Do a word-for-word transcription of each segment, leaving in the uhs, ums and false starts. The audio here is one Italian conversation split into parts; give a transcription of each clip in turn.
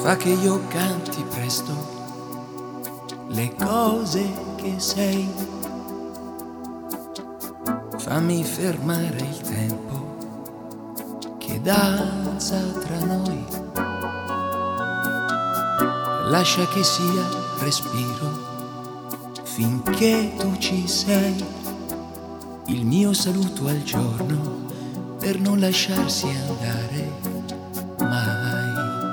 fa che io canti presto le cose che sei. Fammi fermare il tempo che danza tra noi. Lascia che sia respiro finché tu ci sei. Il mio saluto al giorno per non lasciarsi andare mai.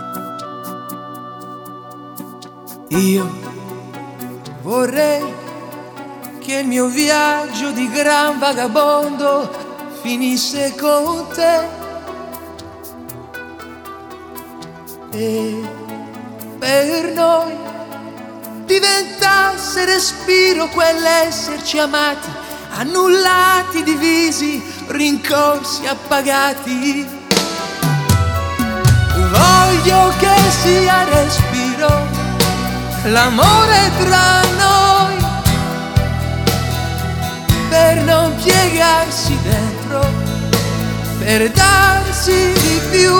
Io vorrei che il mio viaggio di gran vagabondo finisse con te e per noi diventasse respiro quell'esserci amati, annullati, divisi, rincorsi, appagati. Voglio che sia respiro l'amore tra noi, per non piegarsi dentro, per darsi di più.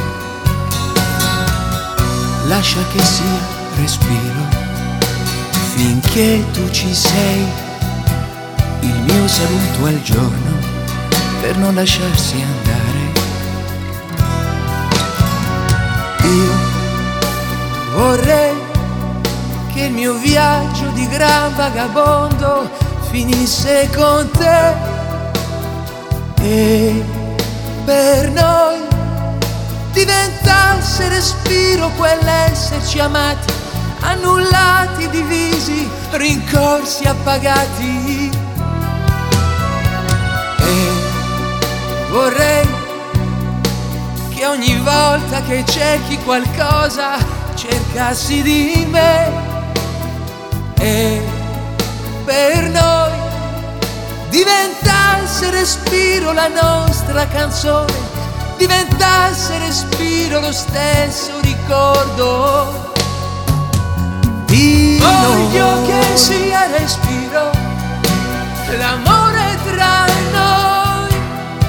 Lascia che sia respiro finché tu ci sei. Il mio saluto al giorno per non lasciarsi andare. Io vorrei che il mio viaggio di gran vagabondo finisse con te e per noi diventasse respiro quell'esserci amati, annullati, divisi, rincorsi, appagati. E vorrei che ogni volta che cerchi qualcosa cercassi di me e per noi diventasse respiro la nostra canzone, diventasse respiro lo stesso ricordo di Voglio noi. Che sia respiro l'amore tra noi,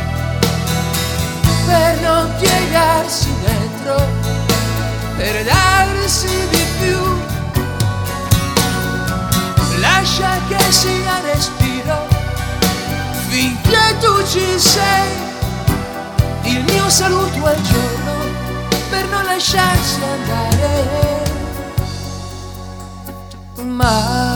per non piegarsi dentro, per darsi di più. Lascia che sia respiro finché tu ci sei. Il mio saluto al giorno per non lasciarsi andare mai.